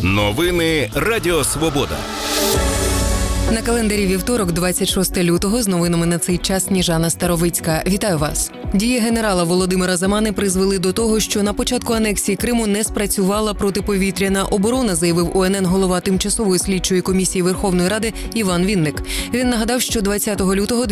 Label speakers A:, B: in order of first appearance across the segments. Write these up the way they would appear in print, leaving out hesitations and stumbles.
A: Новини Радіо Свобода.
B: На календарі вівторок, 26 лютого, з новинами на цей час Сніжана Старовицька. Вітаю вас. Дії генерала Володимира Замани призвели до того, що на початку анексії Криму не спрацювала протиповітряна оборона, заявив УНН голова Тимчасової слідчої комісії Верховної Ради Іван Вінник. Він нагадав, що 20 лютого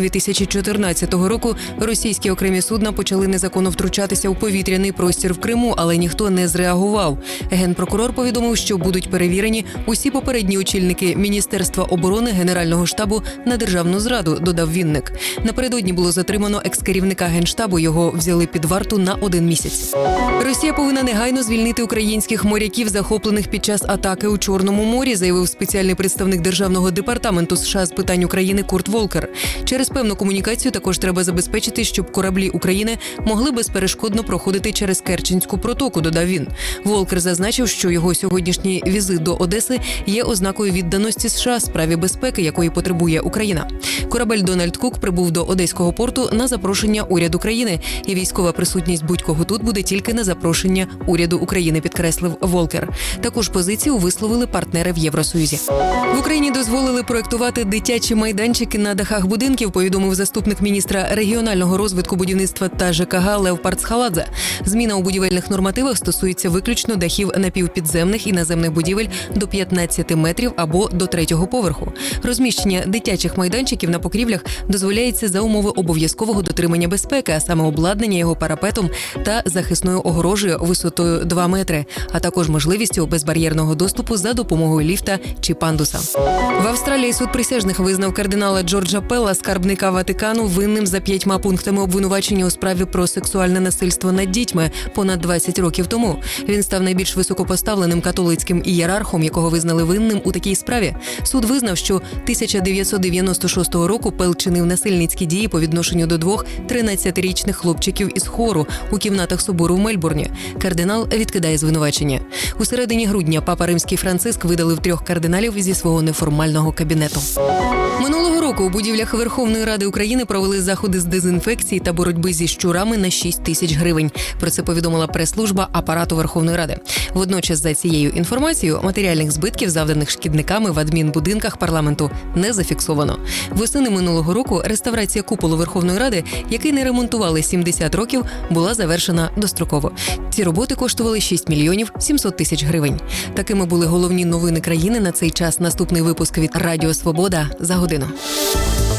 B: 2014 року російські окремі судна почали незаконно втручатися у повітряний простір в Криму, але ніхто не зреагував. Генпрокурор повідомив, що будуть перевірені усі попередні очільники Міністерства оборони, Генерального штабу на державну зраду, додав Вінник. Напередодні було затримано екс-керівника Генштабу, його взяли під варту на 1 місяць. Росія повинна негайно звільнити українських моряків, захоплених під час атаки у Чорному морі, заявив спеціальний представник Державного департаменту США з питань України Курт Волкер. Через певну комунікацію також треба забезпечити, щоб кораблі України могли безперешкодно проходити через Керченську протоку, додав він. Волкер зазначив, що його сьогоднішній візит до Одеси є ознакою відданості США справі безпеки, якої потребує Україна. Корабель «Дональд Кук» прибув до Одеського порту на запрошення уряду країни, і військова присутність будь-кого тут буде тільки на запрошення уряду України, підкреслив Волкер. Також позицію висловили партнери в Євросоюзі. В Україні дозволили проєктувати дитячі майданчики на дахах будинків, повідомив заступник міністра регіонального розвитку, будівництва та ЖКГ Левпард Схаладзе. Зміна у будівельних нормативах стосується виключно дахів напівпідземних і наземних будівель до 15 метрів або до 3-го поверху. Розміщення дитячих майданчиків на покрівлях дозволяється за умови обов'язкового дотримання безпеки, а саме обладнання його парапетом та захисною огорожею висотою 2 метри, а також можливістю безбар'єрного доступу за допомогою ліфта чи пандуса. В Австралії суд присяжних визнав кардинала Джорджа Пелла, скарбника Ватикану, винним за 5 пунктами обвинувачення у справі про сексуальне насильство над дітьми понад 20 років тому. Він став найбільш високопоставленим католицьким ієрархом, якого визнали винним у такій справі. Суд визнав, що 1996 року Пел чинив насильницькі дії по відношенню до 2 13-річних хлопчиків із хору у кімнатах собору в Мельбурні. Кардинал відкидає звинувачення. У середині грудня папа Римський Франциск видалив 3 кардиналів зі свого неформального кабінету. Минулого року у будівлях Верховної Ради України провели заходи з дезінфекції та боротьби зі щурами на 6 тисяч гривень. Про це повідомила прес-служба Апарату Верховної Ради. Водночас, за цією інформацією, матеріальних збитків, завданих шкідниками в адмінбудинках парламенту, не зафіксовано. Восени минулого року реставрація куполу Верховної Ради, який не ремонтували 70 років, була завершена достроково. Ці роботи коштували 6 мільйонів 700 тисяч гривень. Такими були головні новини країни на цей час. Наступний випуск від Радіо Свобода за годину.